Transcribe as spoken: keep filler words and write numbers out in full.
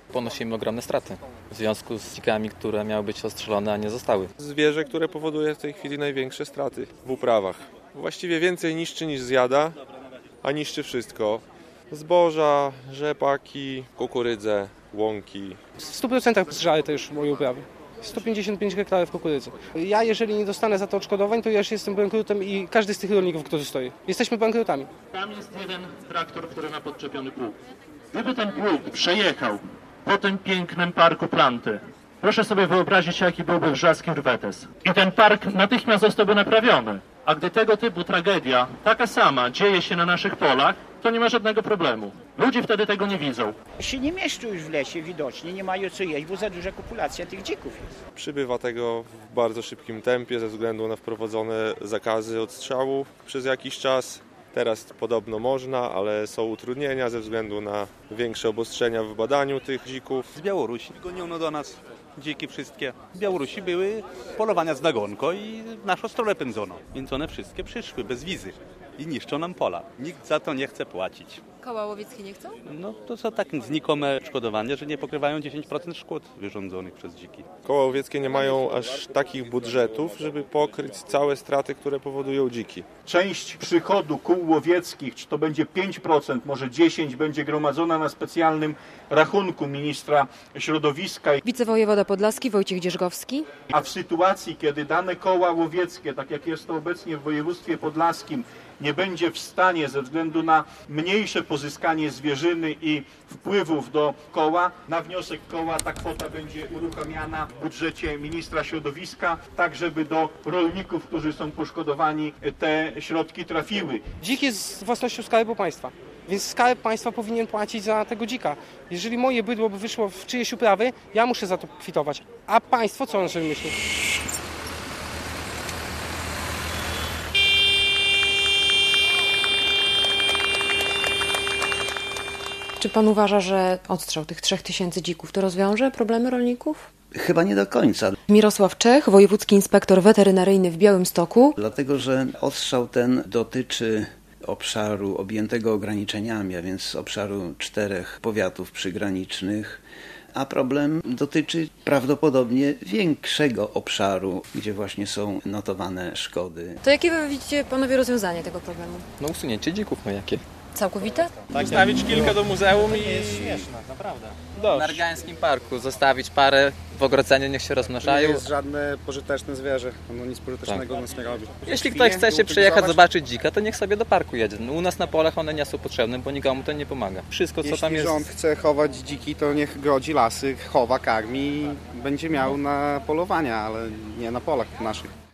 Ponosimy ogromne straty w związku z dzikami, które miały być ostrzelone, a nie zostały. Zwierzę, które powoduje w tej chwili największe straty w uprawach. Właściwie więcej niszczy niż zjada, a niszczy wszystko. Zboża, rzepaki, kukurydzę, łąki. W stu procentach zżały to już moje uprawy. sto pięćdziesiąt pięć hektarów kukurydzy. Ja, jeżeli nie dostanę za to odszkodowań, to ja już jestem bankrutem i każdy z tych rolników, którzy stoi. Jesteśmy bankrutami. Tam jest jeden traktor, który ma podczepiony pług. Gdyby ten pług przejechał po tym pięknym parku planty, proszę sobie wyobrazić, jaki byłby wrzask i rwetes. I ten park natychmiast zostałby naprawiony. A gdy tego typu tragedia, taka sama, dzieje się na naszych polach, to nie ma żadnego problemu. Ludzie wtedy tego nie widzą. Się nie mieszczą już w lesie widocznie, nie mają co jeść, bo za duża populacja tych dzików jest. Przybywa tego w bardzo szybkim tempie ze względu na wprowadzone zakazy odstrzału przez jakiś czas. Teraz podobno można, ale są utrudnienia ze względu na większe obostrzenia w badaniu tych dzików. Z Białorusi goniono do nas dziki wszystkie. Z Białorusi były polowania z nagonko i w naszą stronę pędzono. Więc one wszystkie przyszły bez wizy i niszczą nam pola. Nikt za to nie chce płacić. Koła łowieckie nie chcą? No to są tak znikome odszkodowania, że nie pokrywają dziesięć procent szkód wyrządzonych przez dziki. Koła łowieckie nie mają aż takich budżetów, żeby pokryć całe straty, które powodują dziki. Część przychodu kół łowieckich, czy to będzie pięć procent, może dziesięć procent, będzie gromadzona na specjalnym rachunku ministra środowiska. Wicewojewoda podlaski Wojciech Dzierżgowski. A w sytuacji, kiedy dane koła łowieckie, tak jak jest to obecnie w województwie podlaskim, nie będzie w stanie ze względu na mniejsze pozyskanie zwierzyny i wpływów do koła, na wniosek koła ta kwota będzie uruchamiana w budżecie ministra środowiska, tak żeby do rolników, którzy są poszkodowani, te środki trafiły. Dzik jest własnością Skarbu Państwa, więc Skarb Państwa powinien płacić za tego dzika. Jeżeli moje bydło by wyszło w czyjeś uprawy, ja muszę za to kwitować. A państwo co on sobie myśli? Czy pan uważa, że odstrzał tych trzech tysięcy dzików to rozwiąże problemy rolników? Chyba nie do końca. Mirosław Czech, wojewódzki inspektor weterynaryjny w Białymstoku. Dlatego, że odstrzał ten dotyczy obszaru objętego ograniczeniami, a więc obszaru czterech powiatów przygranicznych, a problem dotyczy prawdopodobnie większego obszaru, gdzie właśnie są notowane szkody. To jakie wy widzicie panowie rozwiązanie tego problemu? No usunięcie dzików, no jakie? Całkowite? Tak, zostawić kilka do muzeum i... jest śmieszne, naprawdę. W Nargańskim Parku zostawić parę w ogrodzeniu, niech się rozmnażają. Nie jest żadne pożyteczne zwierzę, ono nic pożytecznego tak. Nas nie robi. Jeśli ktoś chce się przyjechać, zobaczyć dzika, to niech sobie do parku jedzie. No, u nas na polach one nie są potrzebne, bo nikomu to nie pomaga. Wszystko, co Jeśli tam jest... rząd chce chować dziki, to niech grodzi lasy, chowa, karmi i będzie miał na polowania, ale nie na polach naszych.